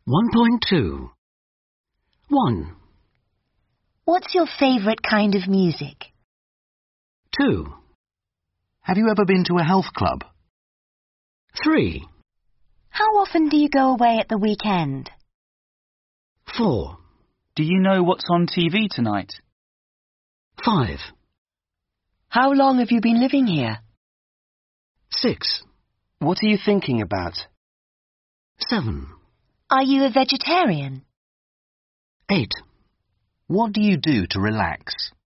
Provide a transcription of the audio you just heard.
1.2. 1, What's your favourite kind of music? 2, Have you ever been to a health club? 3, How often do you go away at the weekend? 4, Do you know what's on TV tonight? 5, How long have you been living here? 6, What are you thinking about? 7, Are you a vegetarian? 8. What do you do to relax?